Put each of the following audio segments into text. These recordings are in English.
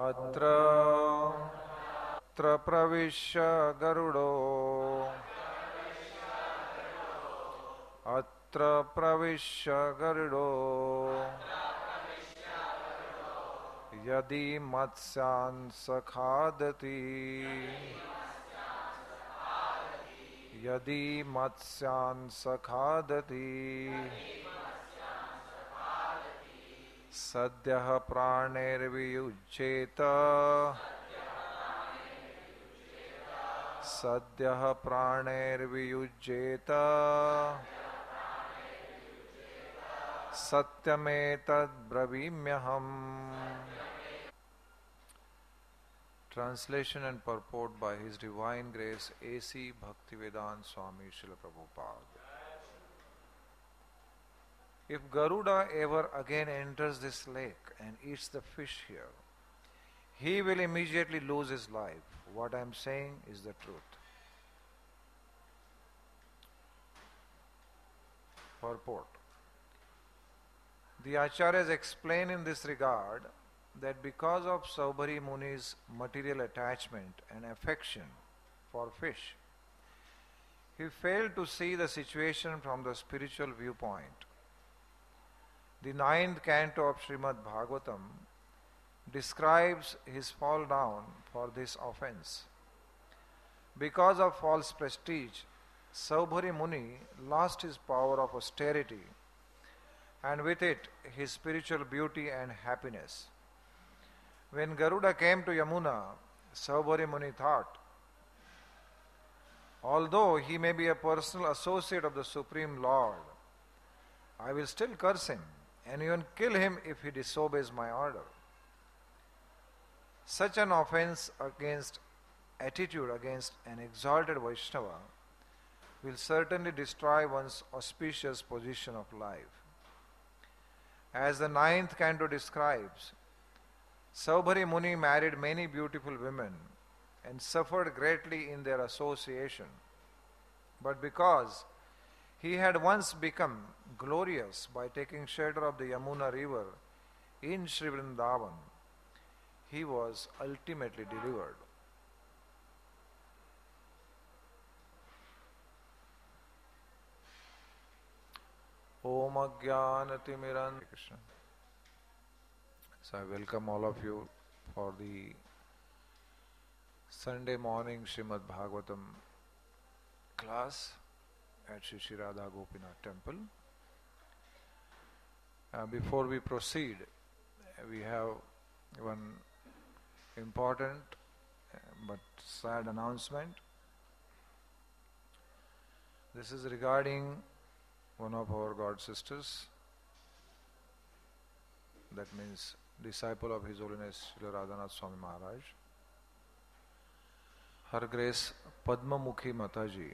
अत्र प्रविश्य गरुडो अत्र प्रविश्य गरुडो यदि मत्स्यान् सखादति यदि मत्स्यान् सखादति सद्यः प्राणैर्वियुज्येत सद्यः प्राणैर्वियुज्येत सत्यमेतद्ब्रवीम्यहम्. Translation and purport by His Divine Grace A.C. Bhaktivedanta Swami Srila Prabhupada. If Garuda ever again enters this lake and eats the fish here, he will immediately lose his life. What I am saying is the truth. Purport. The Acharyas explain in this regard that because of Saubhari Muni's material attachment and affection for fish, he failed to see the situation from the spiritual viewpoint. The 9th canto of Srimad Bhagavatam describes his fall down for this offense. Because of false prestige, Saubhari Muni lost his power of austerity and with it his spiritual beauty and happiness. When Garuda came to Yamuna, Saubhari Muni thought, although he may be a personal associate of the Supreme Lord, I will still curse him and even kill him if he disobeys my order. Such an offense against an exalted Vaishnava will certainly destroy one's auspicious position of life. As the 9th canto describes, Saubhari Muni married many beautiful women and suffered greatly in their association. But because he had once become glorious by taking shelter of the Yamuna river in Sri Vrindavan, he was ultimately delivered. Om Ajnanatimirandasya Krishna. So I welcome all of you for the Sunday morning Srimad Bhagavatam class at Sri Sri Radha Gopinath Temple. Before we proceed, we have one important but sad announcement. This is regarding one of our God sisters, that means disciple of His Holiness Srila Radhanath Swami Maharaj, Her Grace Padma Mukhi Mataji.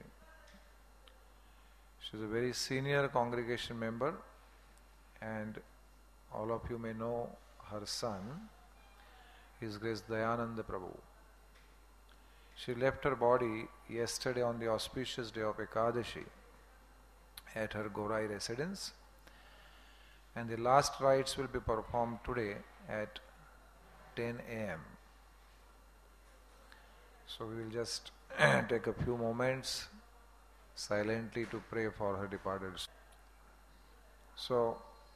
She is a very senior congregation member, and all of you may know her son, His Grace Dayananda Prabhu. She left her body yesterday on the auspicious day of Ekadashi at her Gorai residence, and the last rites will be performed today at 10 a.m. So we will just take a few moments silently to pray for her departed. So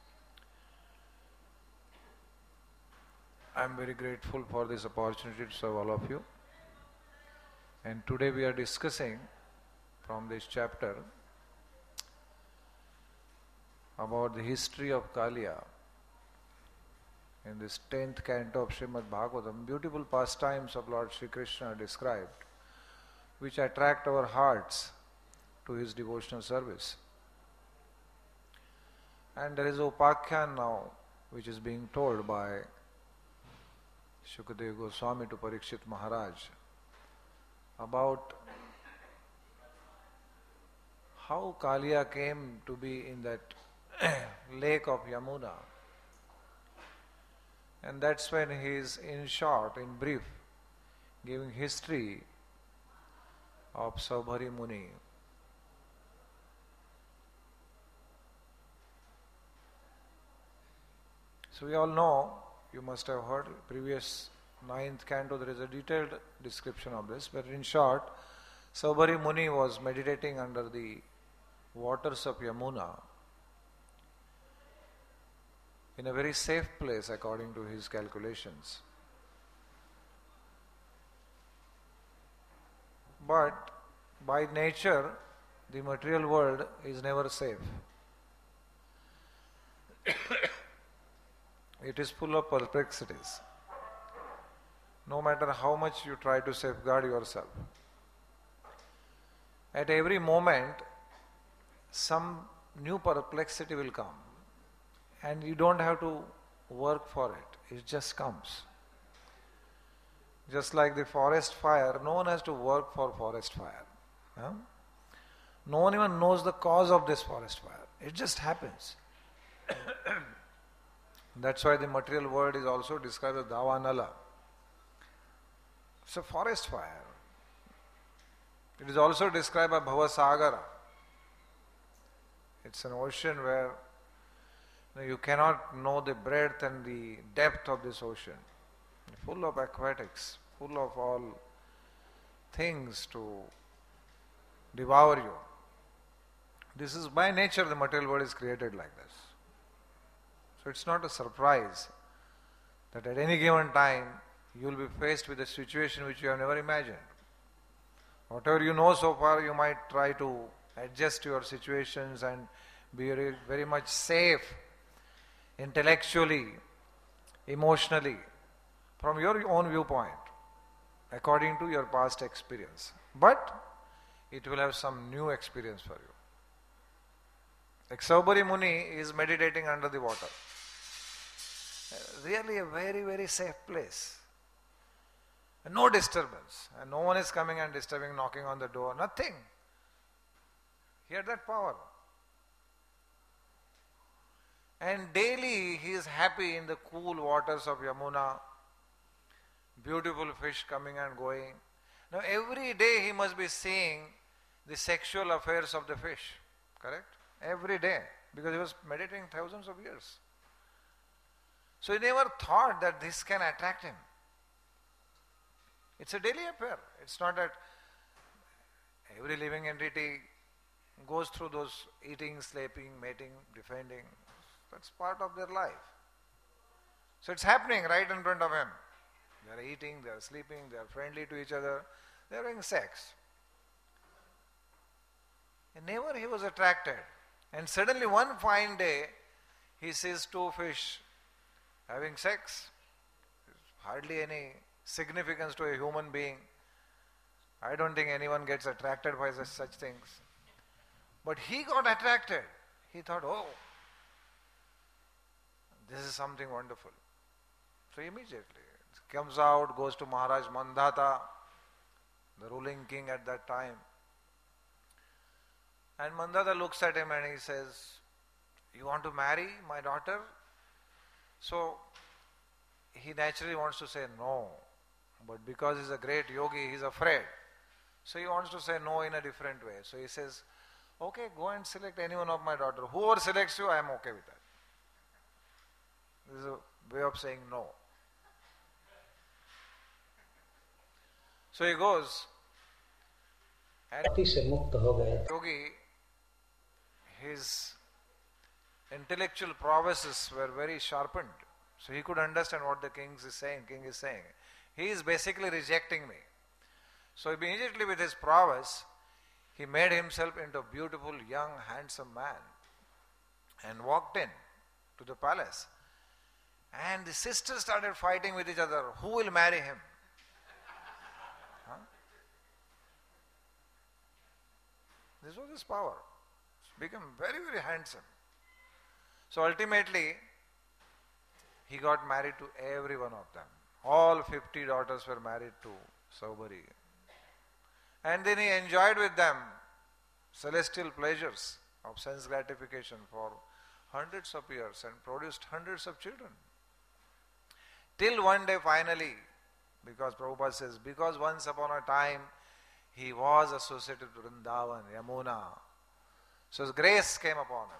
I am very grateful for this opportunity to serve all of you. And today we are discussing from this chapter about the history of Kaliya. In this 10th canto of Srimad Bhagavatam, beautiful pastimes of Lord Sri Krishna are described, which attract our hearts to his devotional service. And there is an upakhyan now, which is being told by Shukadeva Goswami to Parikshit Maharaj about how Kaliya came to be in that lake of Yamuna. And that's when he is, in short, in brief, giving history of Saubhari Muni. So we all know, you must have heard previous ninth canto, there is a detailed description of this, but in short, Saubhari Muni was meditating under the waters of Yamuna in a very safe place according to his calculations. But by nature, the material world is never safe. It is full of perplexities. No matter how much you try to safeguard yourself, at every moment, some new perplexity will come. And you don't have to work for it. It just comes. Just like the forest fire, no one has to work for forest fire. Huh? No one even knows the cause of this forest fire. It just happens. That's why the material world is also described as Davanala. It's a forest fire. It is also described as Bhavasagara. It's an ocean where you cannot know the breadth and the depth of this ocean. Full of aquatics, full of all things to devour you. This is by nature, the material world is created like this. So it's not a surprise that at any given time you will be faced with a situation which you have never imagined. Whatever you know so far, you might try to adjust your situations and be very, very much safe intellectually, emotionally, from your own viewpoint, according to your past experience. But it will have some new experience for you. Like Saubhari Muni is meditating under the water. Really a very, very safe place. No disturbance. And no one is coming and disturbing, knocking on the door. Nothing. He had that power. And daily he is happy in the cool waters of Yamuna. Beautiful fish coming and going. Now every day he must be seeing the sexual affairs of the fish. Correct? Every day. Because he was meditating thousands of years. So he never thought that this can attract him. It's a daily affair. It's not that every living entity goes through those eating, sleeping, mating, defending. That's part of their life. So it's happening right in front of him. They are eating, they are sleeping, they are friendly to each other, they are having sex. And never he was attracted. And suddenly one fine day, he sees two fish having sex. Hardly any significance to a human being. I don't think anyone gets attracted by such things. But he got attracted. He thought, oh, this is something wonderful. So immediately it comes out, goes to Maharaj Mandhata, the ruling king at that time. And Mandhata looks at him and he says, you want to marry my daughter? So he naturally wants to say no. But because he's a great yogi, he's afraid. So he wants to say no in a different way. So he says, okay, go and select any one of my daughter. Whoever selects you, I am okay with that. This is a way of saying no. So he goes, and yogi, his intellectual prowesses were very sharpened. So he could understand what the king is saying. He is basically rejecting me. So immediately with his prowess, he made himself into a beautiful, young, handsome man and walked in to the palace. And the sisters started fighting with each other. Who will marry him? Huh? This was his power. He became very, very handsome. So ultimately, he got married to every one of them. All 50 daughters were married to Saubhari. And then he enjoyed with them celestial pleasures of sense gratification for hundreds of years and produced hundreds of children. Till one day finally, because Prabhupada says, because once upon a time he was associated with Vrindavan, Yamuna. So his grace came upon him.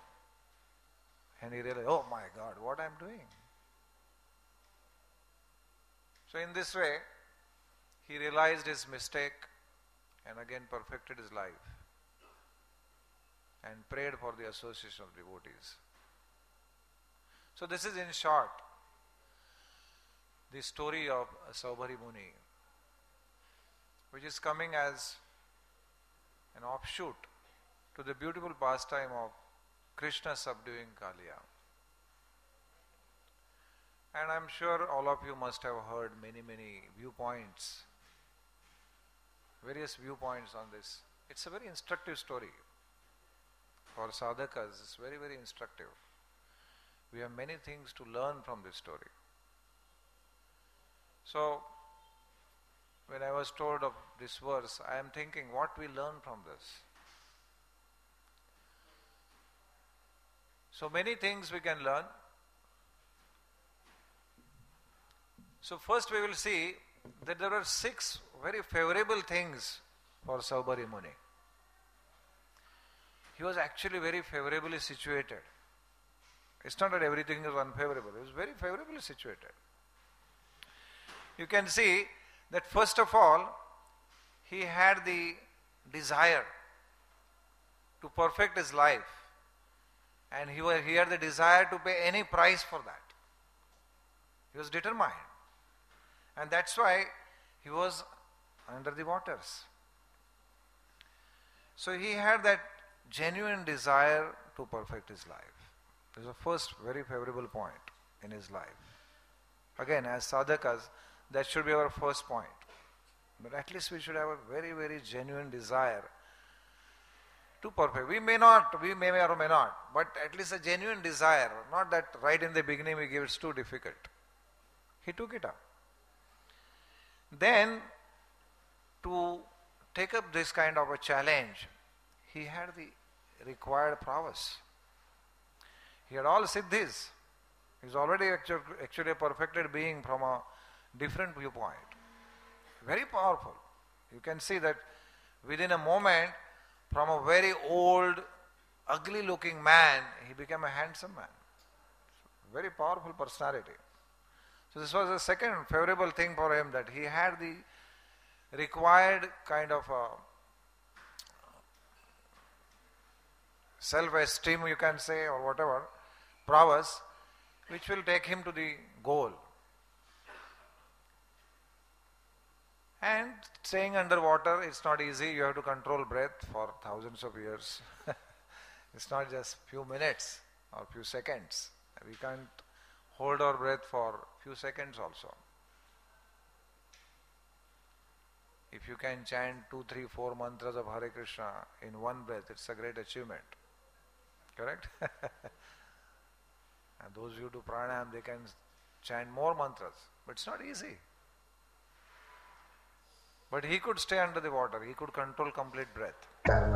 And he realized, oh my God, what I am doing? So in this way, he realized his mistake and again perfected his life and prayed for the association of devotees. So this is in short the story of Saubhari Muni, which is coming as an offshoot to the beautiful pastime of Krishna subduing Kaliya. And I'm sure all of you must have heard many viewpoints, various viewpoints on this. It's a very instructive story. For sadhakas, it's very instructive. We have many things to learn from this story. So, when I was told of this verse, I am thinking what we learn from this. So many things we can learn. So first we will see that there are 6 very favorable things for Saubhari Muni. He was actually very favorably situated. It's not that everything is unfavorable. He was very favorably situated. You can see that first of all, he had the desire to perfect his life, and he had the desire to pay any price for that. He was determined, and that's why he was under the waters. So he had that genuine desire to perfect his life. This is the first very favorable point in his life. Again, as sadhakas, that should be our first point. But at least we should have a very genuine desire to perfect. We may or may not, but at least a genuine desire, not that right in the beginning we give it's too difficult. He took it up. Then, to take up this kind of a challenge, he had the required prowess. He had all siddhis. He is already actually a perfected being from a different viewpoint. Very powerful. You can see that within a moment, from a very old, ugly looking man, he became a handsome man. Very powerful personality. So this was the second favorable thing for him, that he had the required kind of self-esteem, you can say, or whatever, prowess, which will take him to the goal. And staying underwater, it's not easy. You have to control breath for thousands of years. It's not just few minutes or few seconds. We can't hold our breath for few seconds also. If you can chant 2, 3, 4 mantras of Hare Krishna in one breath, it's a great achievement. Correct? And those who do pranayam, they can chant more mantras. But it's not easy. But he could stay under the water. He could control complete breath.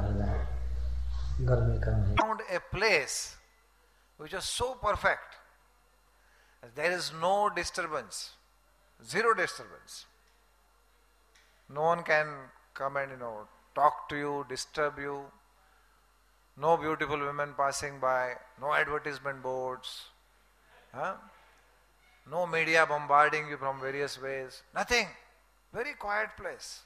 Found a place which was so perfect. There is no disturbance. Zero disturbance. No one can come and, talk to you, disturb you. No beautiful women passing by. No advertisement boards. No media bombarding you from various ways. Nothing. Very quiet place.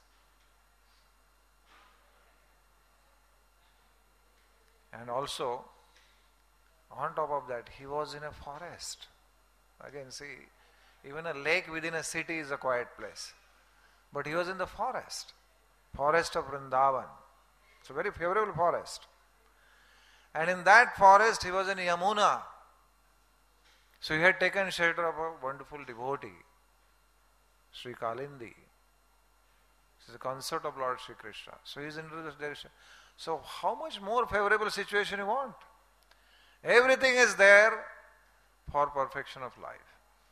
And also, on top of that, he was in a forest. Again, see, even a lake within a city is a quiet place. But he was in the forest of Vrindavan. It's a very favorable forest. And in that forest, he was in Yamuna. So he had taken shelter of a wonderful devotee, Sri Kalindi. This is a consort of Lord Sri Krishna. So he is into this direction. So how much more favorable situation you want? Everything is there for perfection of life.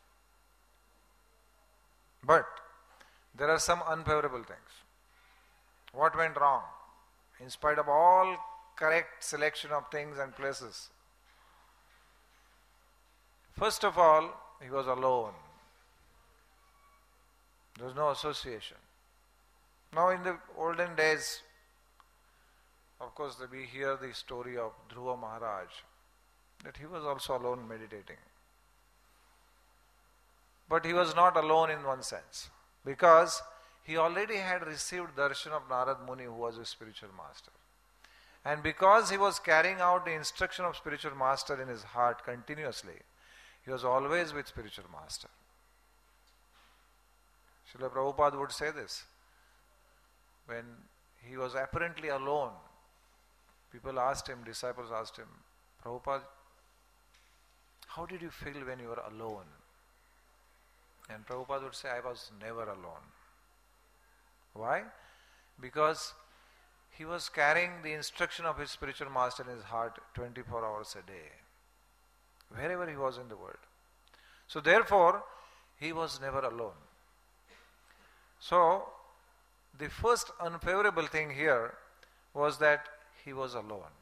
But there are some unfavorable things. What went wrong? In spite of all correct selection of things and places. First of all, he was alone. There was no association. Now in the olden days, of course, we hear the story of Dhruva Maharaj, that he was also alone meditating. But he was not alone in one sense, because he already had received darshan of Narad Muni, who was a spiritual master. And because he was carrying out the instruction of spiritual master in his heart continuously, he was always with spiritual master. Srila Prabhupada would say this. When he was apparently alone, people asked him, disciples asked him, Prabhupada, how did you feel when you were alone? And Prabhupada would say, I was never alone. Why? Because he was carrying the instruction of his spiritual master in his heart 24 hours a day, wherever he was in the world. So therefore, he was never alone. So, the first unfavorable thing here was that he was alone.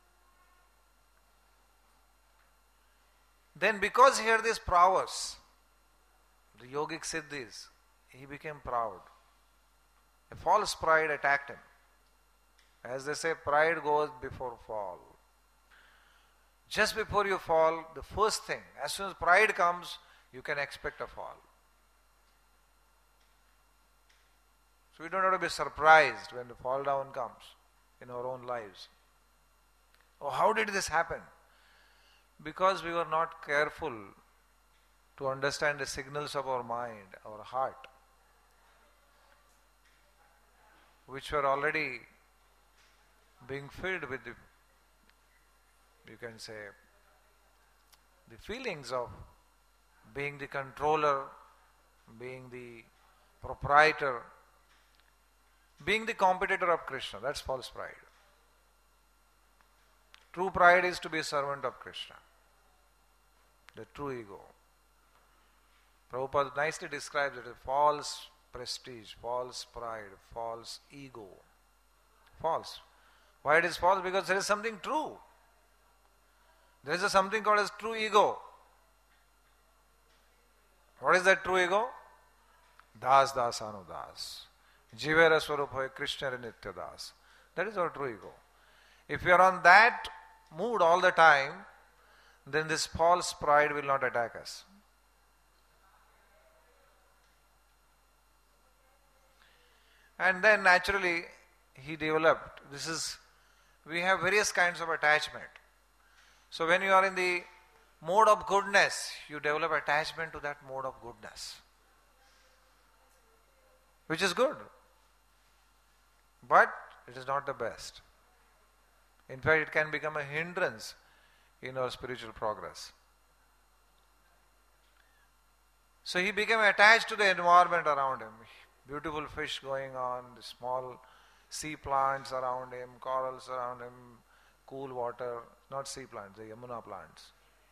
Then because he had this prowess, the yogic siddhis, he became proud. A false pride attacked him. As they say, pride goes before fall. Just before you fall, the first thing, as soon as pride comes, you can expect a fall. So we don't have to be surprised when the fall down comes in our own lives. Oh, how did this happen? Because we were not careful to understand the signals of our mind, our heart, which were already being filled with the, you can say, the feelings of being the controller, being the proprietor, being the competitor of Krishna. That's false pride. True pride is to be a servant of Krishna. The true ego. Prabhupada nicely describes it as false prestige, false pride, false ego. False. Why it is false? Because there is something true. There is something called as true ego. What is that true ego? Das das anu das. Jivera swarupa Krishna nitya das. That is our true ego. If we are on that mood all the time, then this false pride will not attack us. And then naturally he developed, we have various kinds of attachment. So when you are in the mode of goodness, you develop attachment to that mode of goodness, which is good. But it is not the best. In fact, it can become a hindrance in our spiritual progress. So he became attached to the environment around him. Beautiful fish going on, the small sea plants around him, corals around him, cool water, not sea plants, the Yamuna plants.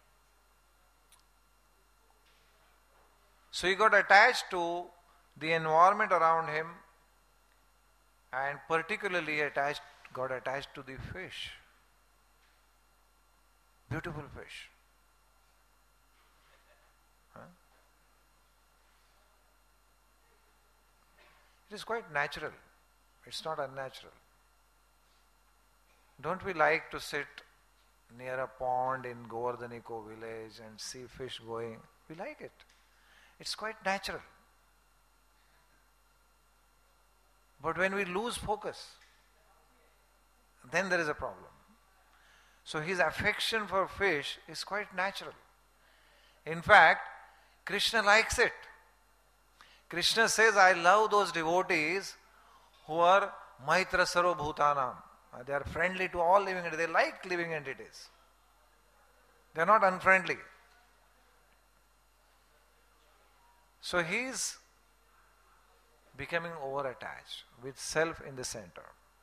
So he got attached to the environment around him, and particularly got attached to the fish. Beautiful fish. Huh? It is quite natural. It's not unnatural. Don't we like to sit near a pond in Govardhaniko village and see fish going? We like it. It's quite natural. But when we lose focus, then there is a problem. So his affection for fish is quite natural. In fact, Krishna likes it. Krishna says, I love those devotees who are Maitra Sarva Bhutanam. They are friendly to all living entities. They like living entities. They are not unfriendly. So he is becoming over-attached with self in the center.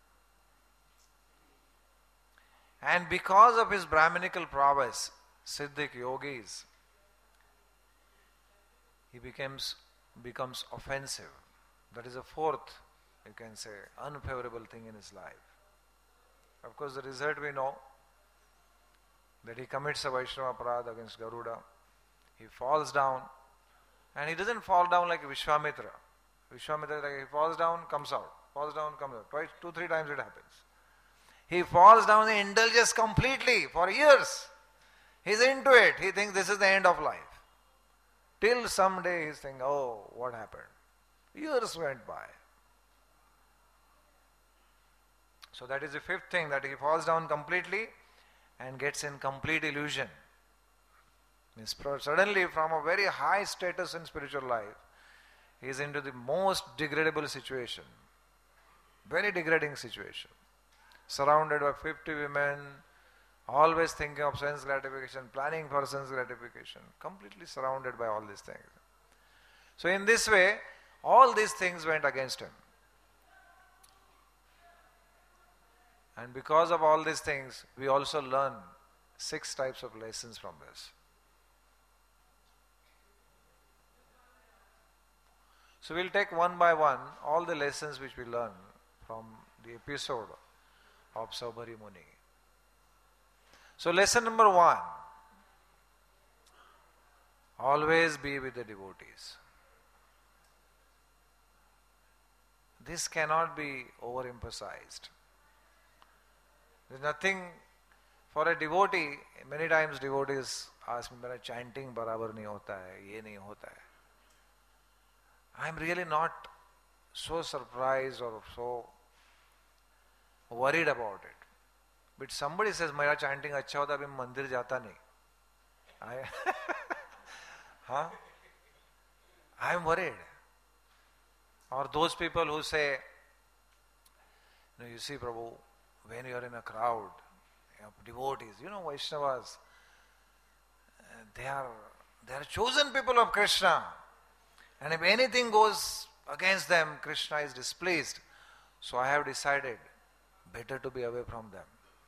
And because of his Brahminical prowess, Siddhic yogis, he becomes offensive. That is a fourth, you can say, unfavorable thing in his life. Of course, the result we know, that he commits a Vaishnava Aparadha against Garuda. He falls down, and he doesn't fall down like Vishwamitra. Vishwamitra, like he falls down, comes out. Falls down, comes out. Twice, 2-3 times it happens. He falls down and indulges completely for years. He's into it. He thinks this is the end of life. Till someday he's thinking, oh, what happened? Years went by. So that is the fifth thing, that he falls down completely and gets in complete illusion. Suddenly, from a very high status in spiritual life, he is into the most degradable situation. Very degrading situation. Surrounded by 50 women, always thinking of sense gratification, planning for sense gratification, completely surrounded by all these things. So in this way, all these things went against him. And because of all these things, we also learn 6 types of lessons from this. So we'll take one by one all the lessons which we learn from the episode of Saubhari Muni. So lesson number 1, always be with the devotees. This cannot be overemphasized. There's nothing for a devotee. Many times devotees ask me, "Mera chanting barabar nahi hota hai, ye nahi hota hai." I'm really not so surprised or so worried about it. But somebody says, "Mera chanting अच्छा होता, अभी मंदिर जाता नहीं." I'm worried. Or those people who say, you see, Prabhu, when you are in a crowd of devotees, Vaishnavas, they are chosen people of Krishna. And if anything goes against them, Krishna is displeased. So I have decided, better to be away from them.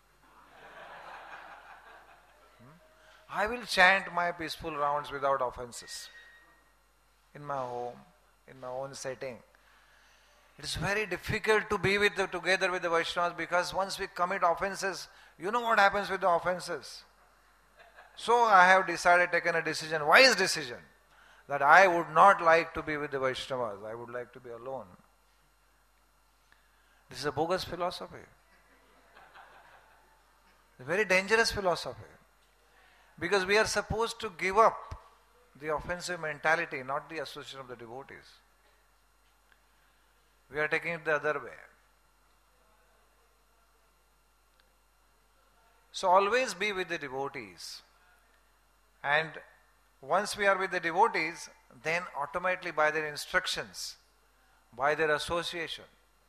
I will chant my peaceful rounds without offenses. In my home, in my own setting. It is very difficult to be together with the Vaishnavas, because once we commit offenses, you know what happens with the offenses. So I have taken a decision, wise decision, that I would not like to be with the Vaishnavas. I would like to be alone. This is a bogus philosophy. A very dangerous philosophy. Because we are supposed to give up the offensive mentality, not the association of the devotees. We are taking it the other way. So always be with the devotees. And once we are with the devotees, then automatically by their instructions, by their association,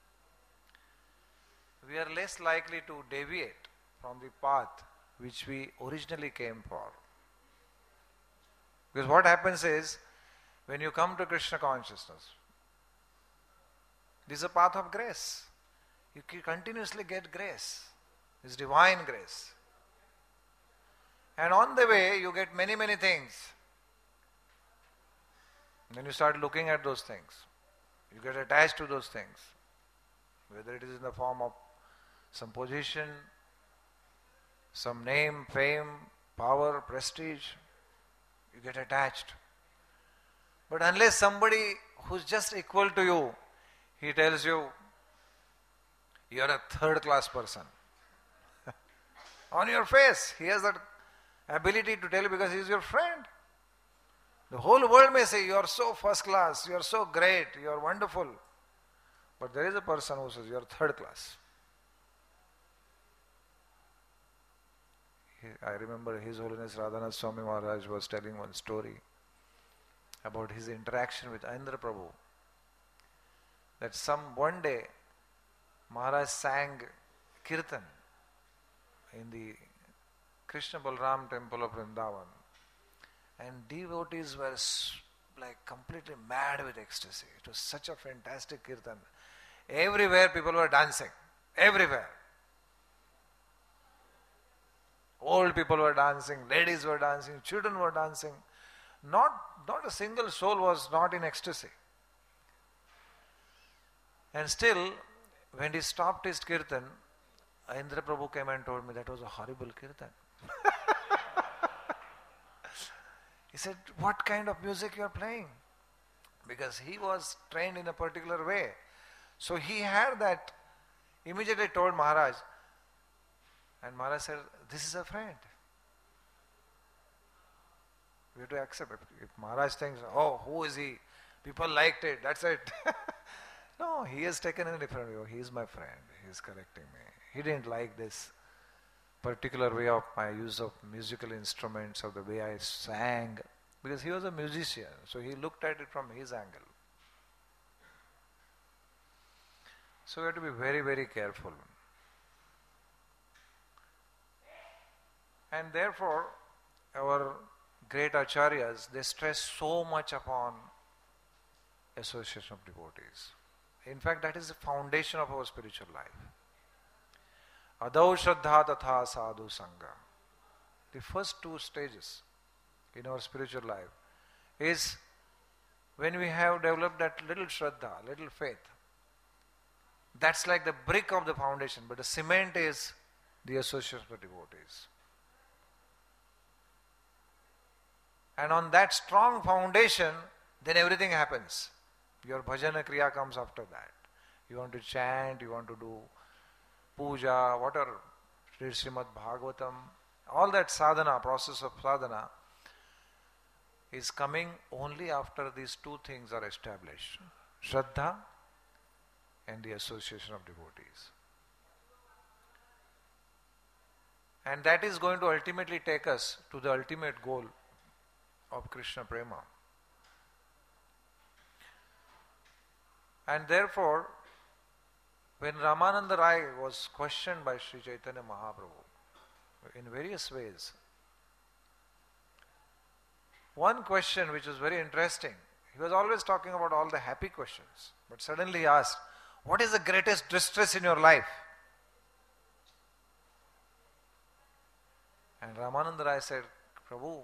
we are less likely to deviate from the path which we originally came for. Because what happens is, when you come to Krishna consciousness, this is a path of grace. You continuously get grace. This divine grace. And on the way, you get many, many things. Then you start looking at those things. You get attached to those things. Whether it is in the form of some position, some name, fame, power, prestige, you get attached. But unless somebody who's just equal to you, he tells you, you are a third-class person. On your face, he has that ability to tell you because he is your friend. The whole world may say, you are so first class, you are so great, you are wonderful. But there is a person who says, you are third class. I remember His Holiness Radhanath Swami Maharaj was telling one story about his interaction with Indra Prabhu. That one day Maharaj sang Kirtan in the Krishna Balram temple of Vrindavan, and devotees were like completely mad with ecstasy. It was such a fantastic Kirtan. Everywhere people were dancing. Everywhere. Old people were dancing, ladies were dancing, children were dancing. Not a single soul was not in ecstasy. And still, when he stopped his Kirtan, Indra Prabhu came and told me that was a horrible Kirtan. He said, what kind of music you are playing? Because he was trained in a particular way. So he had that, immediately told Maharaj, and Maharaj said, this is a friend. We have to accept it. If Maharaj thinks, oh, who is he? People liked it, that's it. No, he has taken a different view. He is my friend. He is correcting me. He didn't like this particular way of my use of musical instruments or the way I sang, because he was a musician, so he looked at it from his angle. So we have to be very, very careful. And therefore, our great acharyas, they stress so much upon association of devotees. In fact, that is the foundation of our spiritual life. Adau Shraddha Tatha Sadhu Sangha. The first two stages in our spiritual life is when we have developed that little Shraddha, little faith. That's like the brick of the foundation, but the cement is the association of the devotees. And on that strong foundation, then everything happens. Your bhajana kriya comes after that. You want to chant, you want to do puja, whatever, read Srimad Bhagavatam, all that sadhana, process of sadhana is coming only after these two things are established. Shraddha and the association of devotees. And that is going to ultimately take us to the ultimate goal of Krishna Prema. And therefore, when Ramananda Rai was questioned by Sri Chaitanya Mahaprabhu in various ways, one question which was very interesting, he was always talking about all the happy questions, but suddenly he asked, what is the greatest distress in your life? And Ramananda Rai said, Prabhu,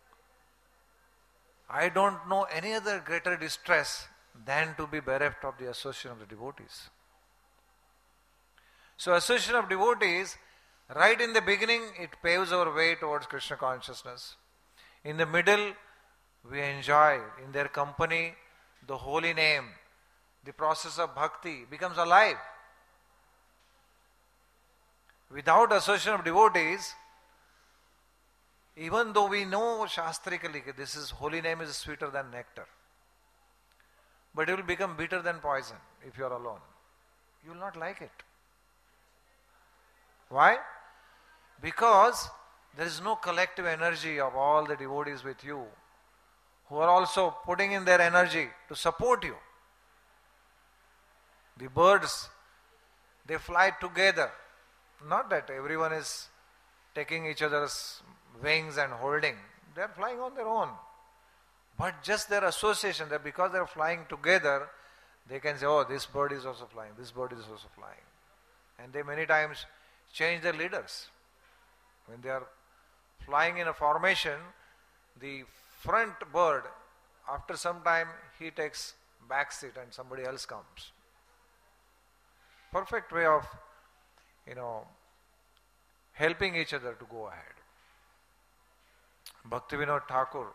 I don't know any other greater distress than to be bereft of the association of the devotees. So association of devotees, right in the beginning, it paves our way towards Krishna consciousness. In the middle, we enjoy in their company the holy name. The process of bhakti becomes alive. Without association of devotees, even though we know shastrically that this is holy name is sweeter than nectar, but it will become bitter than poison if you are alone. You will not like it. Why? Because there is no collective energy of all the devotees with you who are also putting in their energy to support you. The birds, they fly together. Not that everyone is taking each other's wings and holding. They are flying on their own. But just their association, that because they are flying together, they can say, oh, this bird is also flying, this bird is also flying. And they many times change their leaders. When they are flying in a formation, the front bird, after some time, he takes back seat and somebody else comes. Perfect way of, helping each other to go ahead. Bhaktivinoda Thakur,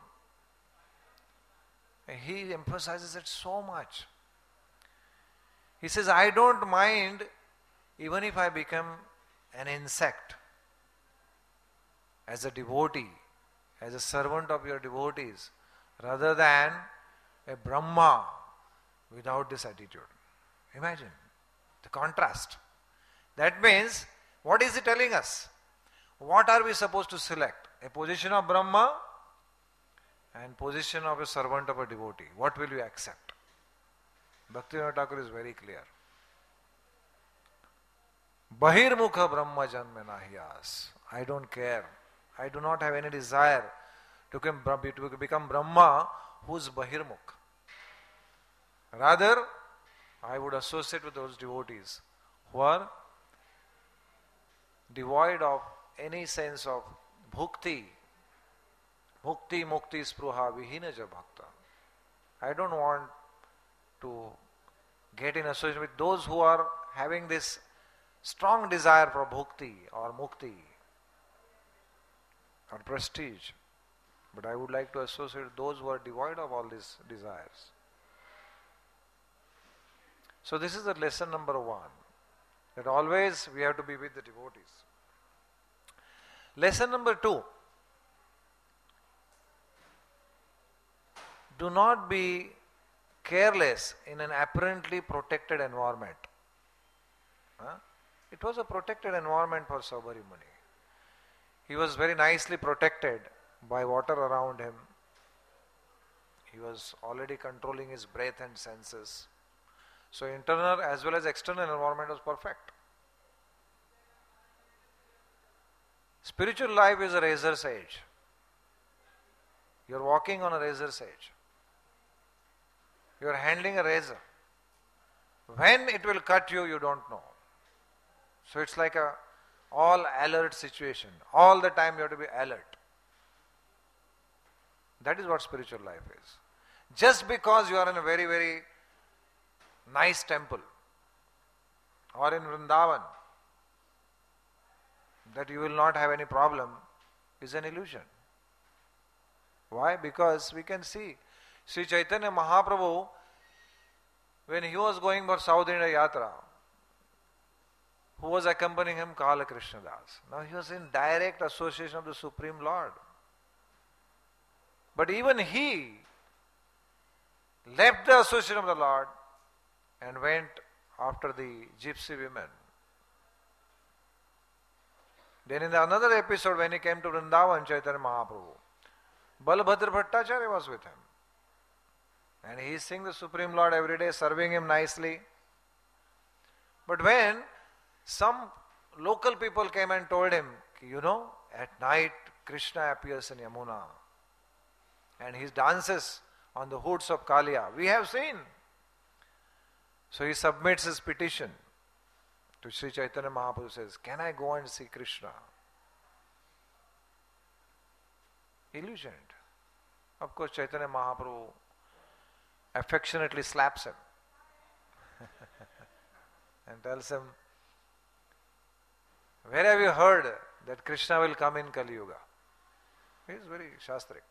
he emphasizes it so much. He says, I don't mind even if I become an insect as a devotee, as a servant of your devotees, rather than a Brahma without this attitude. Imagine the contrast. That means, what is it telling us? What are we supposed to select? A position of Brahma and position of a servant of a devotee. What will you accept? Bhaktivinoda Thakur is very clear. Bahirmukha Brahma Janma Nahiyas. I don't care. I do not have any desire to become Brahma who is Bahirmukh. Rather, I would associate with those devotees who are devoid of any sense of bhukti, mukti, mukti, spruha, vihinaja bhakta. I don't want to get in association with those who are having this strong desire for bhukti or mukti or prestige. But I would like to associate with those who are devoid of all these desires. So this is the lesson number 1. That always we have to be with the devotees. Lesson number 2. do not be careless in an apparently protected environment. It was a protected environment for Saubhari Muni. He was very nicely protected by water around him. He was already controlling his breath and senses. So internal as well as external environment was perfect. Spiritual life is a razor's edge. You are walking on a razor's edge. You are handling a razor. When it will cut you, you don't know. So it's like a all alert situation. All the time you have to be alert. That is what spiritual life is. Just because you are in a very, very nice temple or in Vrindavan, that you will not have any problem is an illusion. Why? Because we can see Sri Chaitanya Mahaprabhu, when he was going for South India Yatra, who was accompanying him? Kala Krishna Das. Now he was in direct association of the Supreme Lord. But even he left the association of the Lord and went after the gypsy women. Then in another episode, when he came to Vrindavan, Chaitanya Mahaprabhu, Balabhadra Bhattacharya was with him. And he is seeing the Supreme Lord every day, serving him nicely. But when some local people came and told him, you know, at night Krishna appears in Yamuna and he dances on the hoods of Kalia. We have seen. So he submits his petition to Sri Chaitanya Mahaprabhu, says, can I go and see Krishna? Illusioned. Of course, Chaitanya Mahaprabhu affectionately slaps him and tells him, where have you heard that Krishna will come in Kali Yuga? He is very shastric.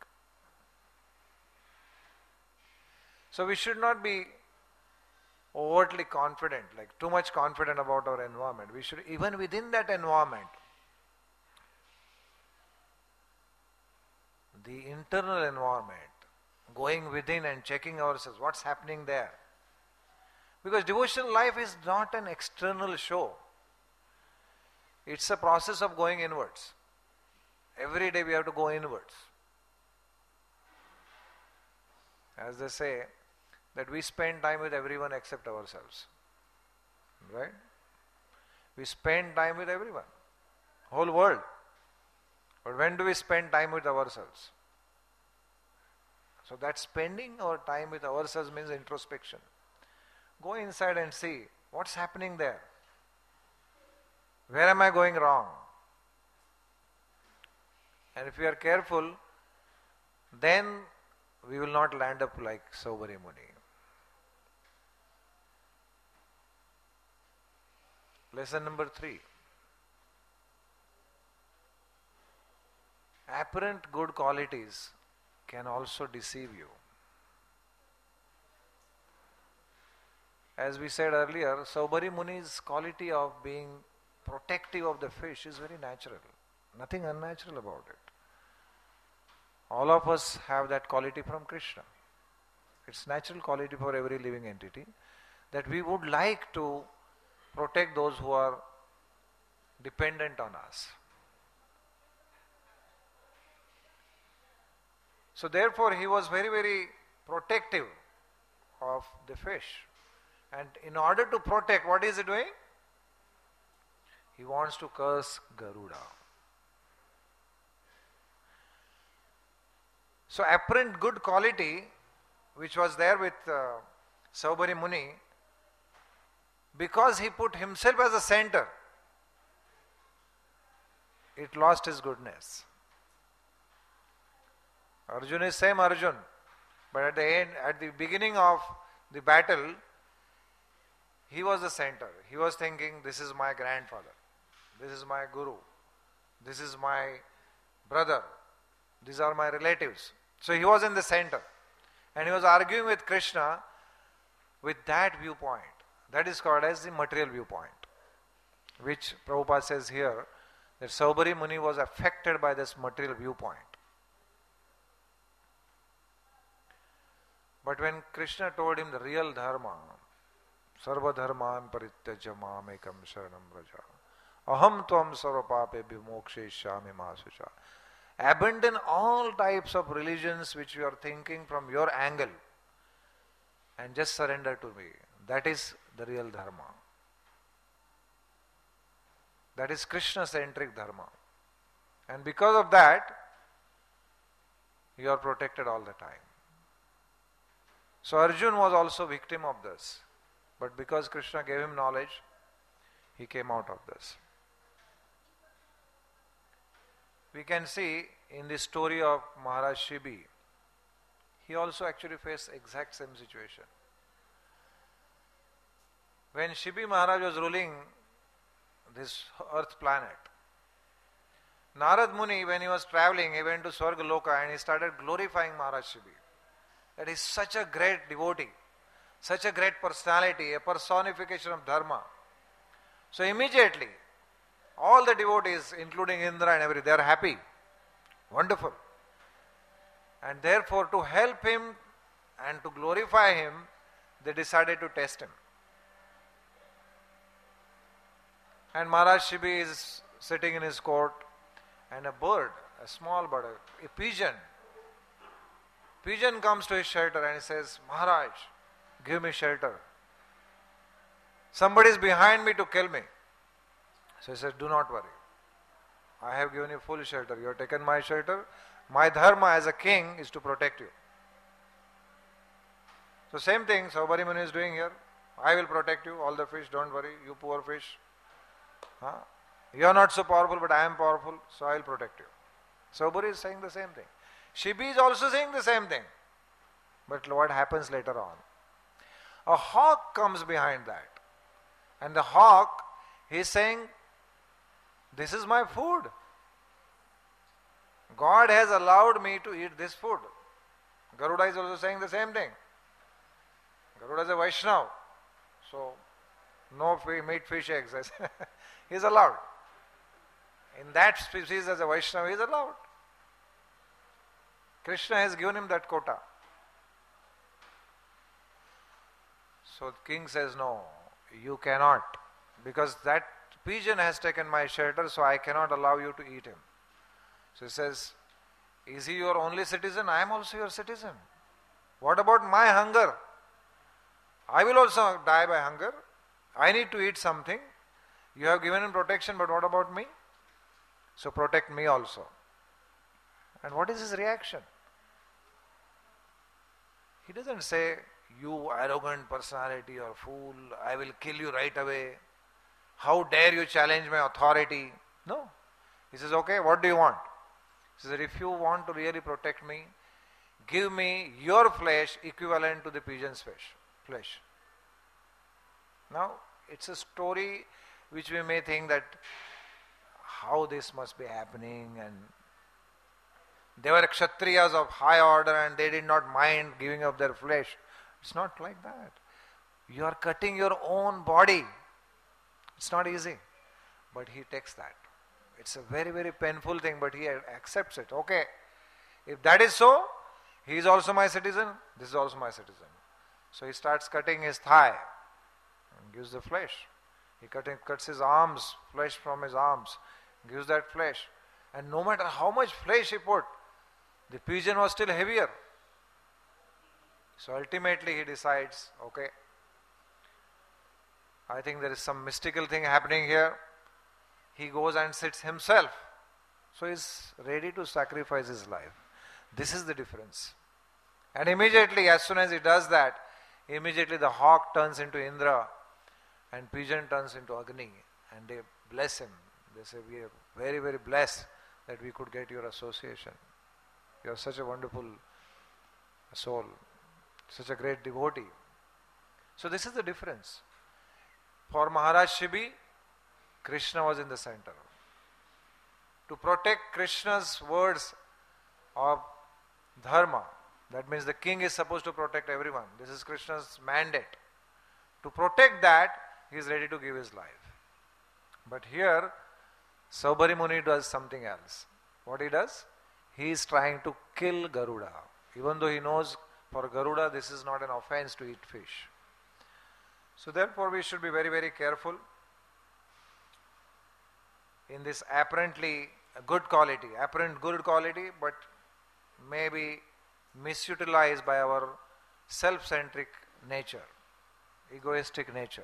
So we should not be overtly confident, like too much confident about our environment. We should, even within that environment, the internal environment, going within and checking ourselves, what's happening there. Because devotional life is not an external show. It's a process of going inwards. Every day we have to go inwards. As they say, that we spend time with everyone except ourselves. Right? We spend time with everyone. Whole world. But when do we spend time with ourselves? So that spending our time with ourselves means introspection. Go inside and see what's happening there. Where am I going wrong? And if we are careful, then we will not land up like Saubhari Muni. Lesson number 3. Apparent good qualities can also deceive you. As we said earlier, Saubhari Muni's quality of being protective of the fish is very natural. Nothing unnatural about it. All of us have that quality from Krishna. It's natural quality for every living entity that we would like to protect those who are dependent on us. So therefore he was very, very protective of the fish. And in order to protect, what is he doing? He wants to curse Garuda. So apparent good quality, which was there with Saubhari Muni, because he put himself as a center, it lost his goodness. Arjun is same Arjun, but at the end, at the beginning of the battle, he was the center. He was thinking, this is my grandfather, this is my guru, this is my brother, these are my relatives. So he was in the center. And he was arguing with Krishna with that viewpoint. That is called as the material viewpoint, which Prabhupada says here, that Saubhari Muni was affected by this material viewpoint. But when Krishna told him the real dharma, sarva dharman parityajya mamekam sharanam vraja, aham tvam sarva papebhyo mokshayishyami ma sucha. Abandon all types of religions which you are thinking from your angle and just surrender to me. That is the real dharma. That is Krishna-centric dharma. And because of that, you are protected all the time. So Arjun was also victim of this. But because Krishna gave him knowledge, he came out of this. We can see in the story of Maharaj Shibi, he also actually faced exact same situation. When Shibi Maharaj was ruling this earth planet, Narad Muni, when he was traveling, he went to Swarga Loka and he started glorifying Maharaj Shibi. That is such a great devotee, such a great personality, a personification of dharma. So immediately, all the devotees, including Indra and everything, they are happy. Wonderful. And therefore, to help him and to glorify him, they decided to test him. And Maharaj Shibi is sitting in his court, and a bird, a small bird, a pigeon comes to his shelter and he says, Maharaj, give me shelter. Somebody is behind me to kill me. So he says, do not worry. I have given you full shelter. You have taken my shelter. My dharma as a king is to protect you. So same thing Saubhari Muni is doing here. I will protect you, all the fish, don't worry, you poor fish. You are not so powerful, but I am powerful, so I will protect you. Saubhari is saying the same thing. Shibi is also saying the same thing. But what happens later on? A hawk comes behind that. And the hawk, he is saying, this is my food. God has allowed me to eat this food. Garuda is also saying the same thing. Garuda is a Vaishnava. So, no meat, fish, eggs. He is allowed. In that species as a Vaishnava, he is allowed. Krishna has given him that quota. So the king says, no, you cannot. Because that pigeon has taken my shelter, so I cannot allow you to eat him. So he says, is he your only citizen? I am also your citizen. What about my hunger? I will also die by hunger. I need to eat something. You have given him protection, but what about me? So protect me also. And what is his reaction? He doesn't say, you arrogant personality or fool, I will kill you right away. How dare you challenge my authority? No. He says, okay, what do you want? He says, if you want to really protect me, give me your flesh equivalent to the pigeon's flesh. Now, it's a story which we may think that how this must be happening, and they were Kshatriyas of high order and they did not mind giving up their flesh. It's not like that. You are cutting your own body. It's not easy. But he takes that. It's a very, very painful thing, but he accepts it. Okay, if that is so, he is also my citizen, this is also my citizen. So he starts cutting his thigh and gives the flesh. He cuts his arms, flesh from his arms, gives that flesh. And no matter how much flesh he put, the pigeon was still heavier. So ultimately he decides, okay, I think there is some mystical thing happening here. He goes and sits himself. So he is ready to sacrifice his life. This is the difference. And immediately, as soon as he does that, immediately the hawk turns into Indra and pigeon turns into Agni. And they bless him. They say, we are very, very blessed that we could get your association. You are such a wonderful soul, such a great devotee. So this is the difference. For Maharaj Shibi, Krishna was in the center. To protect Krishna's words of dharma, that means the king is supposed to protect everyone. This is Krishna's mandate. To protect that, he is ready to give his life. But here, Saubhari Muni does something else. What he does? He is trying to kill Garuda. Even though he knows For Garuda, this is not an offense to eat fish. So therefore we should be very, very careful in this apparently good quality, apparent good quality, but maybe misutilized by our self-centric nature, egoistic nature.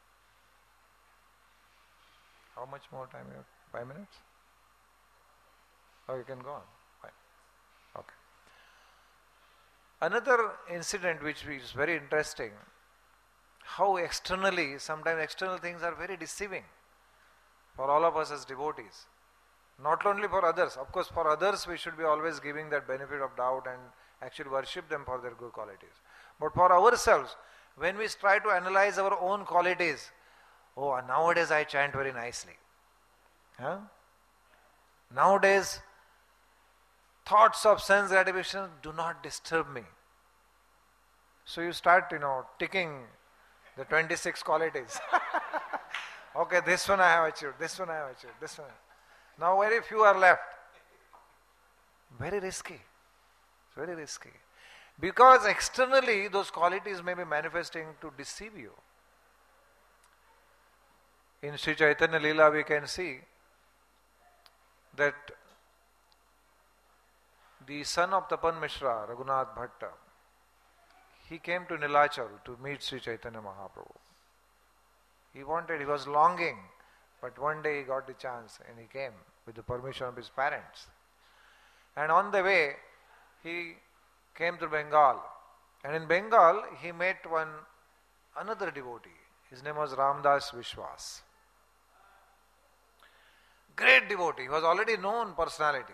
How much more time you have? 5 minutes? Oh, you can go on. Fine. Okay. Another incident which is very interesting, how externally, sometimes external things are very deceiving for all of us as devotees. Not only for others, of course for others we should be always giving that benefit of doubt and actually worship them for their good qualities. But for ourselves, when we try to analyze our own qualities, oh, nowadays I chant very nicely. Huh? Nowadays, thoughts of sense gratification do not disturb me. So you start, ticking the 26 qualities. Okay, this one I have achieved, this one I have achieved, this one. Now very few are left. Very risky. It's very risky. Because externally those qualities may be manifesting to deceive you. In Sri Chaitanya Leela we can see that the son of Tapan Mishra, Raghunath Bhatta, he came to Nilachal to meet Sri Chaitanya Mahaprabhu. He was longing, but one day he got the chance and he came with the permission of his parents. And on the way, he came to Bengal. And in Bengal, he met another devotee. His name was Ramdas Vishwas. Great devotee. He was already known personality.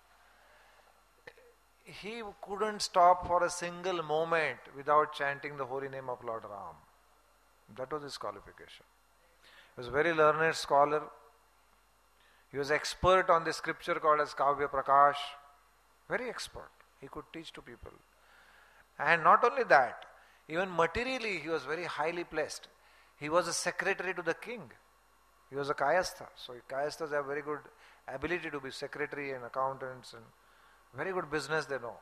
He couldn't stop for a single moment without chanting the holy name of Lord Ram. That was his qualification. He was a very learned scholar. He was expert on the scripture called as Kavya Prakash. Very expert. He could teach to people. And not only that, even materially he was very highly placed. He was a secretary to the king. He was a Kayastha. So Kayasthas have very good ability to be secretary and accountants, and very good business they know.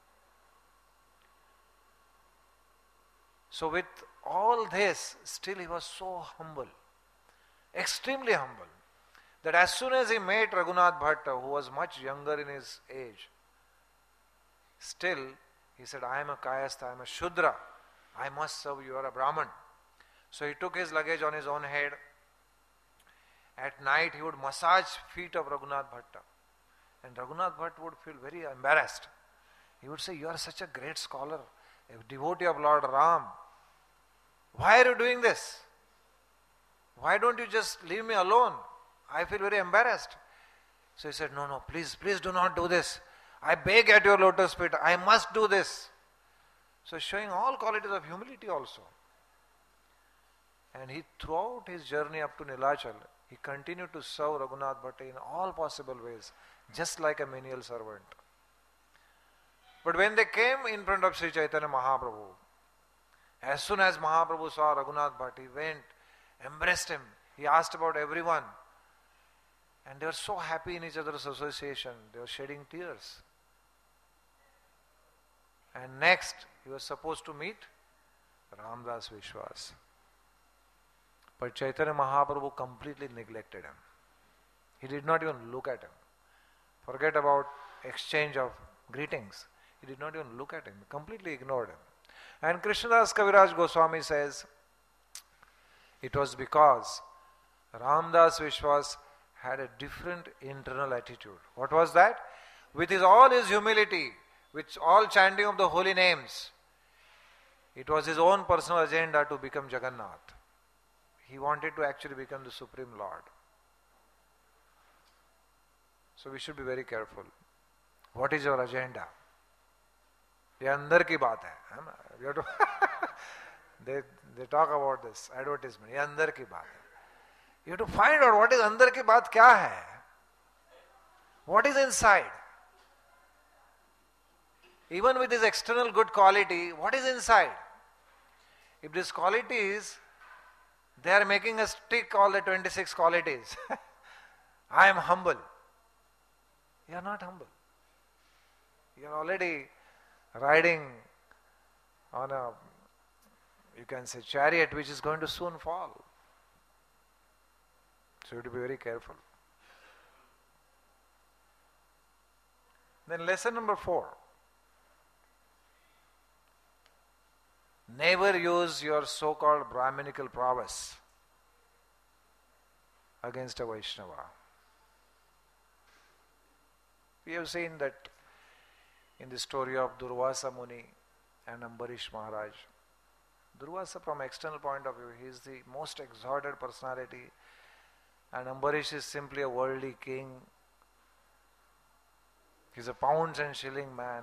So with all this, still he was so humble, extremely humble, that as soon as he met Raghunath Bhatta, who was much younger in his age, still he said, I am a Kayastha, I am a Shudra, I must serve you, are a Brahman. So he took his luggage on his own head. At night he would massage feet of Raghunath Bhatta. And Raghunath Bhatta would feel very embarrassed. He would say, you are such a great scholar, a devotee of Lord Ram. Why are you doing this? Why don't you just leave me alone? I feel very embarrassed. So he said, no, please do not do this. I beg at your lotus feet, I must do this. So showing all qualities of humility also. And he, throughout his journey up to Nilachal, he continued to serve Raghunath Bhatta in all possible ways, just like a menial servant. But when they came in front of Sri Chaitanya Mahaprabhu, as soon as Mahaprabhu saw Raghunath Bhatta, he went, embraced him, he asked about everyone. And they were so happy in each other's association, they were shedding tears. And next, he was supposed to meet Ramdas Vishwas. But Chaitanya Mahaprabhu completely neglected him. He did not even look at him. Forget about exchange of greetings. He did not even look at him. He completely ignored him. And Krishnadas Kaviraj Goswami says, it was because Ramdas Vishwas had a different internal attitude. What was that? With all his humility, with all chanting of the holy names, it was his own personal agenda to become Jagannath. He wanted to actually become the Supreme Lord. So we should be very careful. What is your agenda? ये अंदर की बात है ना? They talk about this advertisement. ये अंदर की बात है. You have to find out what is अंदर की बात क्या है. What is inside? Even with this external good quality, what is inside? If these qualities, they are making us tick all the 26 qualities. I am humble. You are not humble. You are already riding on a, you can say, chariot which is going to soon fall. So you have to be very careful. Then lesson number 4. Never use your so-called Brahminical prowess against a Vaishnava. We have seen that in the story of Durvasa Muni and Ambarish Maharaj. Durvasa, from external point of view, he is the most exalted personality, and Ambarish is simply a worldly king. He is a pounds and shilling man.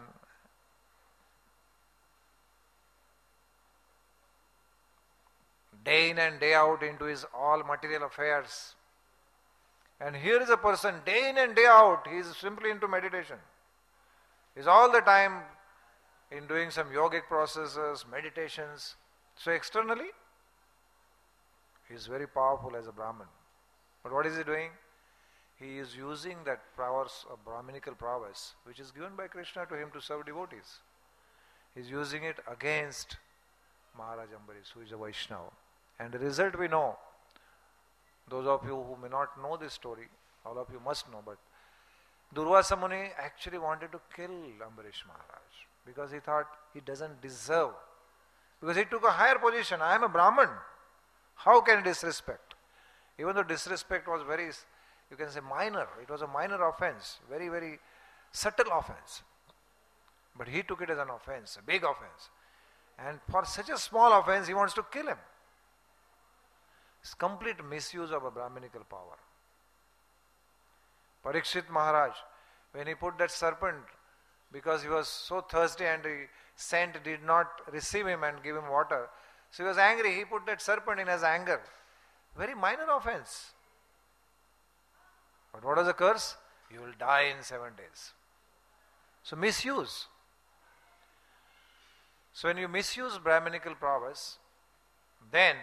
Day in and day out into his all material affairs. And here is a person, day in and day out, he is simply into meditation. He is all the time in doing some yogic processes, meditations. So externally, he is very powerful as a Brahmin. But what is he doing? He is using that prowess of Brahminical prowess, which is given by Krishna to him to serve devotees. He is using it against Maharaj Ambarish, who is a Vaishnava. And the result we know. Those of you who may not know this story, all of you must know, but Durvasa Muni actually wanted to kill Ambarish Maharaj because he thought he doesn't deserve. Because he took a higher position. I am a Brahman. How can he disrespect? Even though disrespect was very, you can say, minor. It was a minor offense. Very, very subtle offense. But he took it as an offense, a big offense. And for such a small offense, he wants to kill him. It's complete misuse of a Brahminical power. Parikshit Maharaj, when he put that serpent, because he was so thirsty and the scent did not receive him and give him water, so he was angry, he put that serpent in his anger. Very minor offense. But what was the curse? You will die in 7 days. So misuse. So when you misuse Brahminical prowess, then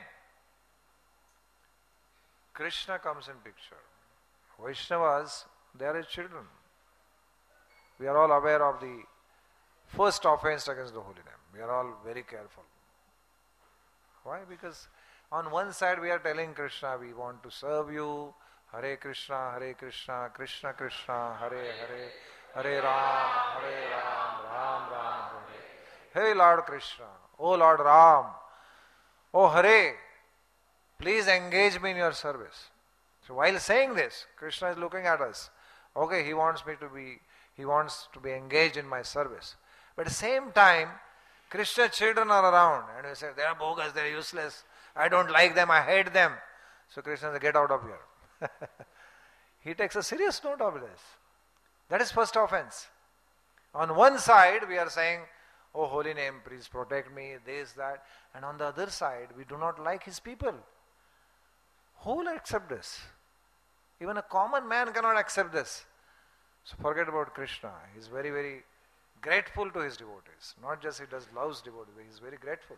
Krishna comes in picture. Vaishnavas, they are his children. We are all aware of the first offense against the holy name. We are all very careful. Why? Because on one side we are telling Krishna, we want to serve you. Hare Krishna, Krishna Krishna, Hare Hare, Hare Ram, Ram Ram, Hare. Hey Lord Krishna, oh Lord Ram, oh Hare, please engage me in your service. So while saying this, Krishna is looking at us. Okay, he wants to be engaged in my service. But at the same time, Krishna's children are around and we say, they are bogus, they are useless. I don't like them, I hate them. So Krishna says, get out of here. He takes a serious note of this. That is first offense. On one side, we are saying, oh holy name, please protect me, this, that. And on the other side, we do not like his people. Who will accept this? Even a common man cannot accept this. So forget about Krishna. He is very, very grateful to his devotees. Not just he loves devotees, he is very grateful.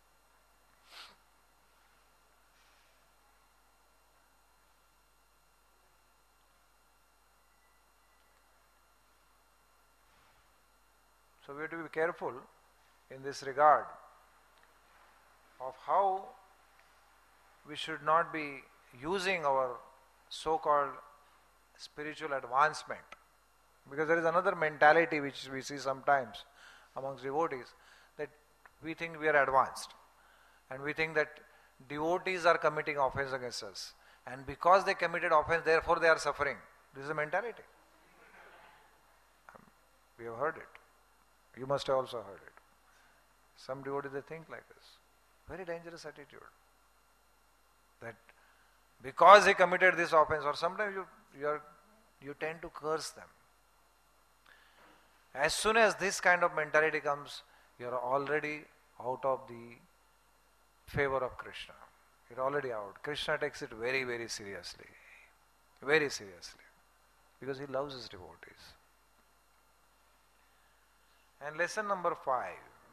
So we have to be careful in this regard of how we should not be using our so-called spiritual advancement. Because there is another mentality which we see sometimes amongst devotees, that we think we are advanced. And we think that devotees are committing offense against us. And because they committed offense, therefore they are suffering. This is a mentality. We have heard it. You must have also heard it. Some devotees, they think like this. Very dangerous attitude. That because he committed this offense, or sometimes you tend to curse them. As soon as this kind of mentality comes, you are already out of the favor of Krishna. You are already out. Krishna takes it very, very seriously. Very seriously. Because he loves his devotees. And lesson number 5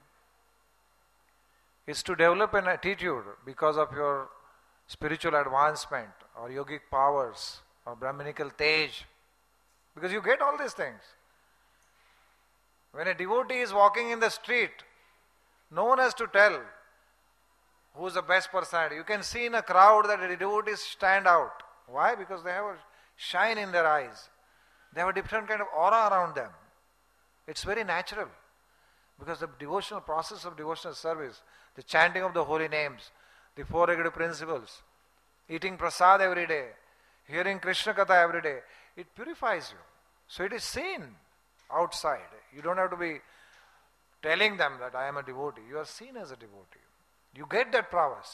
is to develop an attitude because of your spiritual advancement or yogic powers or Brahminical tej. Because you get all these things. When a devotee is walking in the street, No one has to tell who is the best personality. You can see in a crowd that the devotees stand out. Why? Because they have a shine in their eyes. They have a different kind of aura around them. It's very natural. Because the devotional process of devotional service, the chanting of the holy names, the four regulative principles, eating prasad every day, hearing Krishna Katha every day, it purifies you. So it is seen outside. You don't have to be telling them that I am a devotee. You are seen as a devotee. You get that prowess.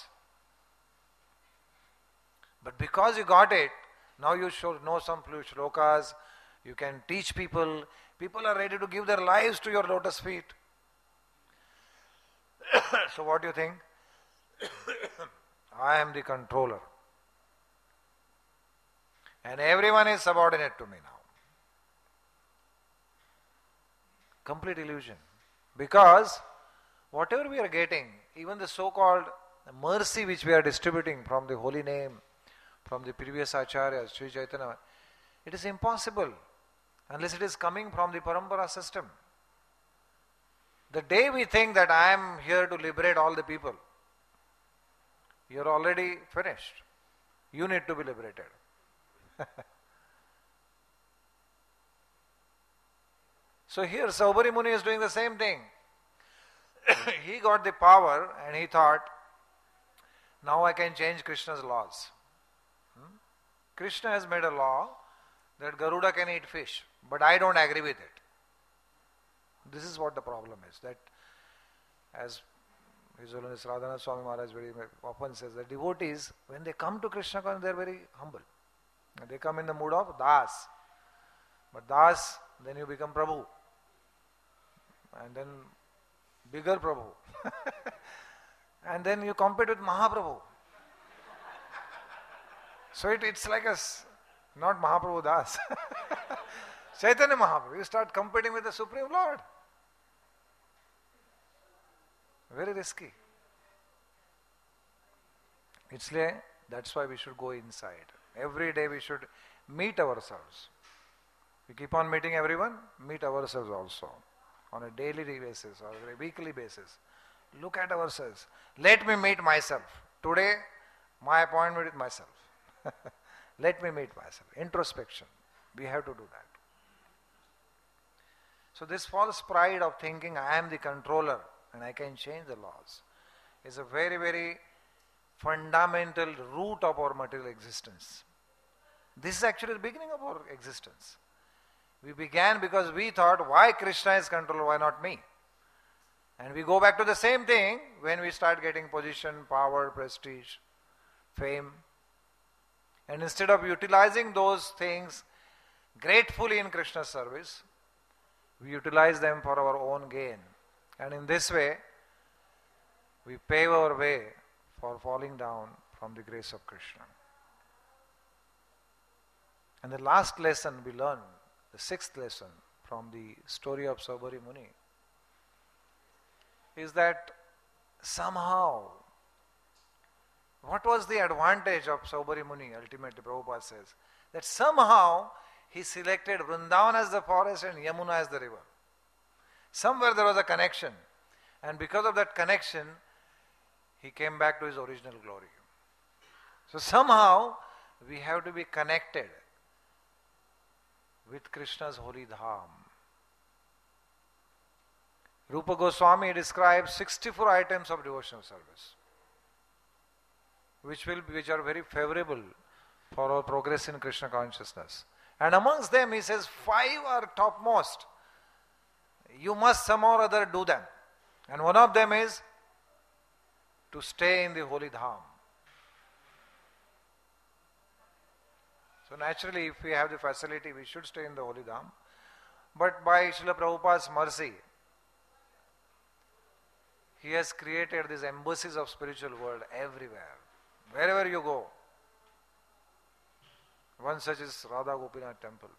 But because you got it, now you should know some few shlokas, you can teach people. People are ready to give their lives to your lotus feet. So what do you think? I am the controller. And everyone is subordinate to me now. Complete illusion. Because whatever we are getting, even the so-called mercy which we are distributing from the holy name, from the previous acharyas, Sri Chaitanya, it is impossible unless it is coming from the parampara system. The day we think that I am here to liberate all the people, you are already finished. You need to be liberated. So here Saubhari Muni is doing the same thing. He got the power and he thought, now I can change Krishna's laws. Krishna has made a law that Garuda can eat fish, but I don't agree with it. This is what the problem is. That, as His Holiness Radhanath Swami Maharaj very often says, that devotees, when they come to Krishna consciousness, they are very humble. They come in the mood of Das. But Das, then you become Prabhu. And then bigger Prabhu. And then you compete with Mahaprabhu. So it's like not Mahaprabhu Das. Chaitanya Mahaprabhu. You start competing with the Supreme Lord. Very risky. That's why we should go inside. Every day we should meet ourselves. We keep on meeting everyone, meet ourselves also. On a daily basis or a weekly basis. Look at ourselves. Let me meet myself. Today, my appointment with myself. Let me meet myself. Introspection. We have to do that. So this false pride of thinking I am the controller and I can change the laws is a very, very fundamental root of our material existence. This is actually the beginning of our existence. We began because we thought, why Krishna is controller, why not me? And we go back to the same thing when we start getting position, power, prestige, fame. And instead of utilizing those things gratefully in Krishna's service, we utilize them for our own gain. And in this way, we pave our way for falling down from the grace of Krishna. And the last lesson we learn, the sixth lesson from the story of Saubhari Muni, is that somehow, what was the advantage of Saubhari Muni? Ultimately, Prabhupada says that somehow he selected Vrindavan as the forest and Yamuna as the river. Somewhere there was a connection, and because of that connection, he came back to his original glory. So somehow we have to be connected with Krishna's holy dham. Rupa Goswami describes 64 items of devotional service, which are very favorable for our progress in Krishna consciousness. And amongst them, he says, 5 are topmost. You must somehow or other do them. And one of them is to stay in the holy dham. So naturally, if we have the facility, we should stay in the holy dham. But by Srila Prabhupada's mercy, he has created these embassies of spiritual world everywhere. Wherever you go. One such is Radha Gopinath temple.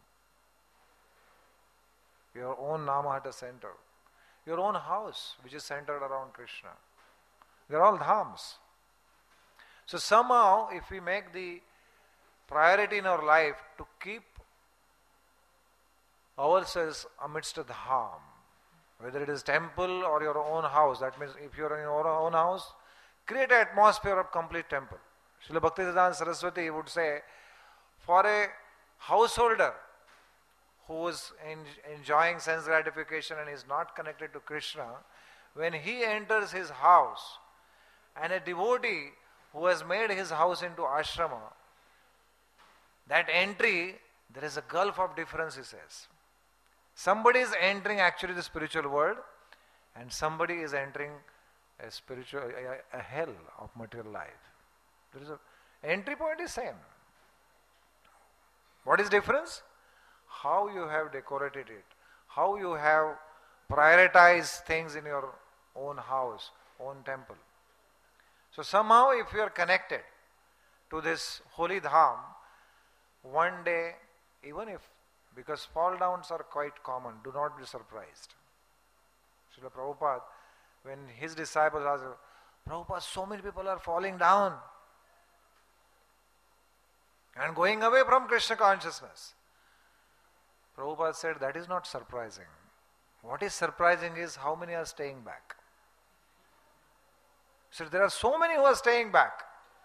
Your own Namahata center. Your own house, which is centered around Krishna. They are all dhams. So somehow, if we make the priority in our life to keep ourselves amidst a dham, Whether it is temple or your own house, that means if you are in your own house, create an atmosphere of complete temple. Srila Bhaktisiddhanta Saraswati would say, for a householder who is enjoying sense gratification and is not connected to Krishna, when he enters his house, and a devotee who has made his house into ashrama, that entry, there is a gulf of difference, he says. Somebody is entering actually the spiritual world, and somebody is entering a hell of material life. There is a entry point is same. What is difference? How you have decorated it, how you have prioritized things in your own house, own temple. So somehow if you are connected to this holy dham, one day, even if, because fall downs are quite common, do not be surprised. Srila Prabhupada, when his disciples asked, Prabhupada, so many people are falling down and going away from Krishna consciousness. Prabhupada said, that is not surprising. What is surprising is how many are staying back. So there are so many who are staying back.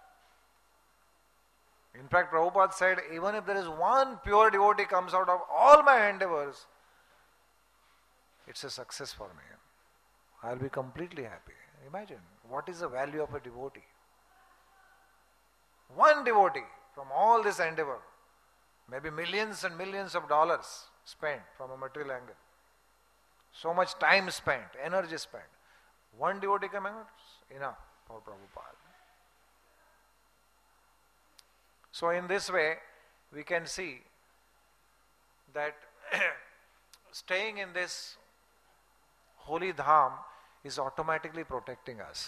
In fact, Prabhupada said, even if there is one pure devotee comes out of all my endeavors, it's a success for me. I'll be completely happy. Imagine, what is the value of a devotee? One devotee from all this endeavor, maybe millions and millions of dollars spent from a material angle. So much time spent, energy spent. One devotee coming out, enough for Prabhupada. So in this way, we can see that staying in this holy dham is automatically protecting us.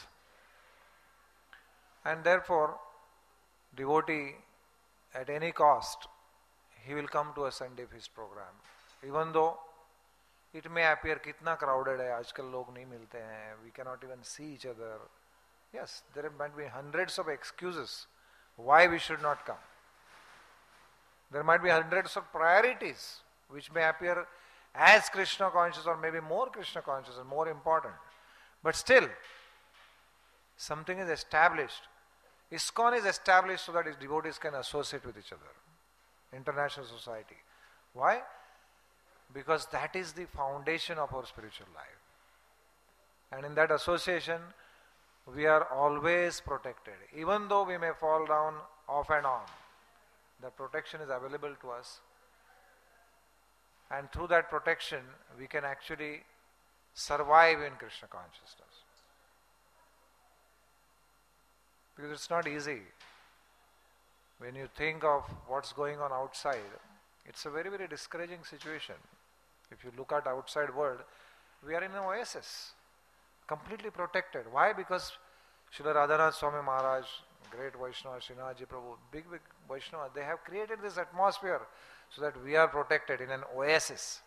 And therefore, devotee, at any cost, he will come to a Sunday feast program. Even though it may appear kitna crowded hai, aajkal log nahi milte hain, we cannot even see each other. Yes, there might be hundreds of excuses why we should not come. There might be hundreds of priorities which may appear as Krishna conscious or maybe more Krishna conscious and more important. But still, something is established. ISKCON is established so that its devotees can associate with each other. International society. Why? Because that is the foundation of our spiritual life. And in that association, we are always protected. Even though we may fall down off and on, that protection is available to us. And through that protection, we can actually survive in Krishna consciousness. Because it's not easy. When you think of what's going on outside, it's a very, very discouraging situation. If you look at outside world, we are in an oasis, completely protected. Why? Because Srila Radhanath Swami Maharaj, great Vaishnava, Srinathji Prabhu, big Vaishnava, they have created this atmosphere so that we are protected in an oasis.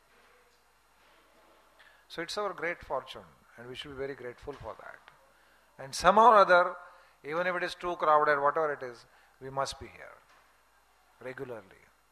So it's our great fortune and we should be very grateful for that. And somehow or other, even if it is too crowded, whatever it is, we must be here regularly.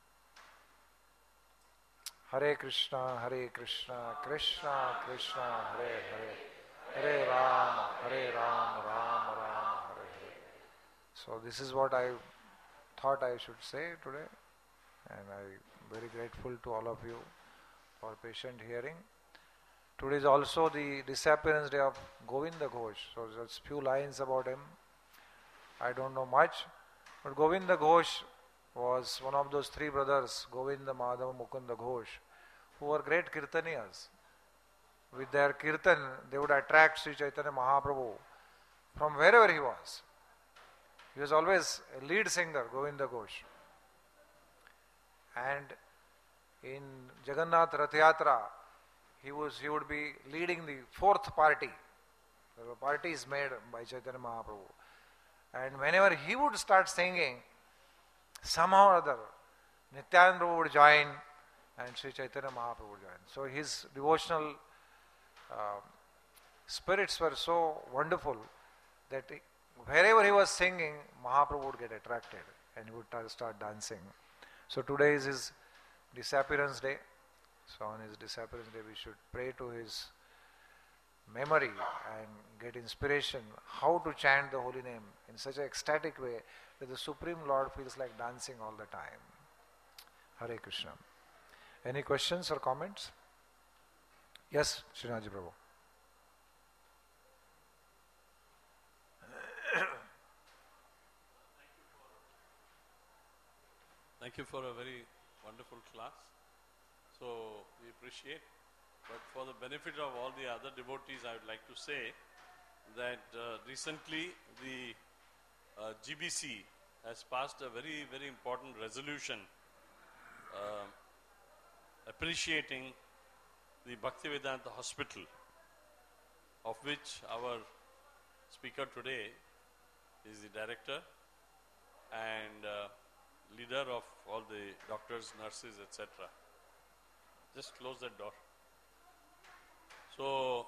Hare Krishna, Krishna Krishna, Hare Hare, Hare Rama, Rama Rama, Hare Hare. So this is what I thought I should say today, and I am very grateful to all of you for patient hearing. Today is also the disappearance day of Govinda Ghosh, so just few lines about him. I don't know much, but Govinda Ghosh was one of those three brothers, Govinda, Madhava, Mukunda Ghosh, who were great kirtaniyas. With their kirtan, they would attract Sri Chaitanya Mahaprabhu from wherever he was. He was always a lead singer, Govinda Ghosh. And in Jagannath Rath Yatra, he would be leading the fourth party. There were parties made by Chaitanya Mahaprabhu. And whenever he would start singing, somehow or other, Nityananda Prabhu would join and Sri Chaitanya Mahaprabhu would join. So his devotional spirits were so wonderful that wherever he was singing, Mahaprabhu would get attracted and he would start dancing. So today is his disappearance day. So on his disappearance day we should pray to his memory and get inspiration how to chant the holy name in such an ecstatic way that the Supreme Lord feels like dancing all the time. Hare Krishna. Any questions or comments? Yes, Srinathji Prabhu. Thank you for a very wonderful class. So we appreciate. But for the benefit of all the other devotees, I would like to say that recently the GBC has passed a very, very important resolution appreciating the Bhaktivedanta Hospital, of which our speaker today is the director and leader of all the doctors, nurses, etc. Just close that door. So,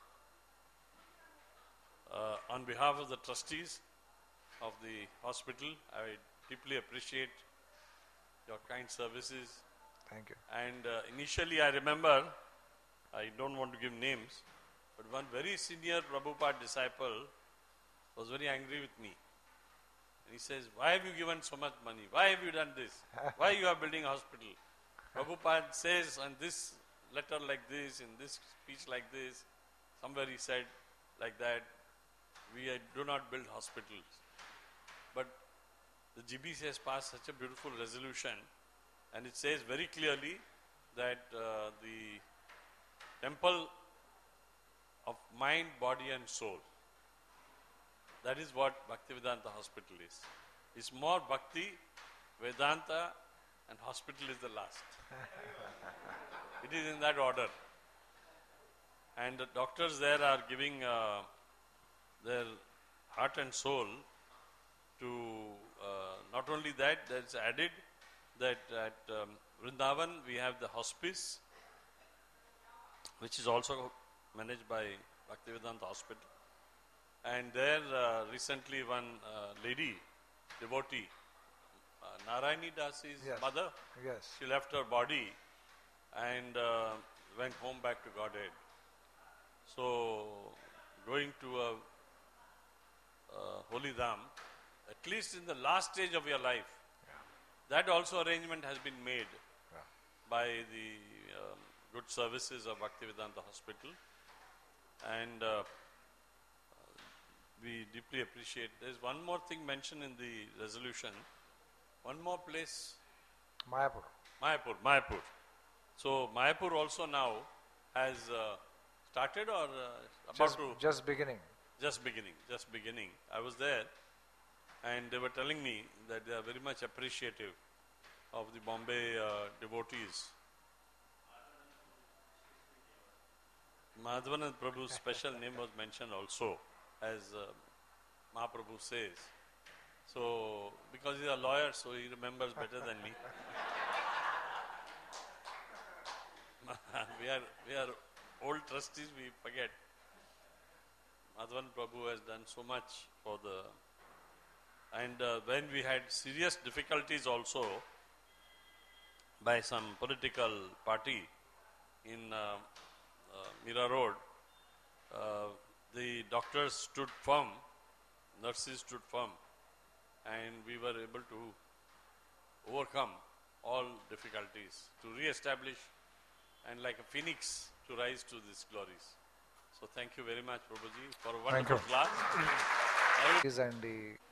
on behalf of the trustees of the hospital, I deeply appreciate your kind services. Thank you. And initially I remember, I don't want to give names, but one very senior Prabhupada disciple was very angry with me. And he says, why have you given so much money? Why have you done this? Why you are building a hospital? Prabhupada says on this letter like this, in this speech like this, somewhere he said like that, we do not build hospitals. But the GBC has passed such a beautiful resolution, and it says very clearly that the temple of mind, body and soul, that is what Bhaktivedanta Hospital is. It's more Bhakti, Vedanta and hospital is the last. It is in that order. And the doctors there are giving their heart and soul to not only that, that's added that at Vrindavan we have the hospice, which is also managed by Bhaktivedanta Hospital. And there recently one lady, devotee, Narayani Dasi's mother, she left her body and went home back to Godhead. So going to a holy dham, at least in the last stage of your life, that also arrangement has been made by the good services of Bhaktivedanta Hospital. And we deeply appreciate. There's one more thing mentioned in the resolution. One more place. Mayapur. So Mayapur also now has started or about to? Just beginning. Just beginning. I was there and they were telling me that they are very much appreciative of the Bombay devotees. Madhavanand Prabhu's special name was mentioned also, as Mahaprabhu says. So, because he's a lawyer, so he remembers better than me. we are old trustees, we forget. Madhavan Prabhu has done so much for the... And when we had serious difficulties also by some political party in Mira Road, the doctors stood firm, nurses stood firm, and we were able to overcome all difficulties, to re-establish and like a phoenix to rise to these glories. So thank you very much, Prabhuji, for a wonderful class. And the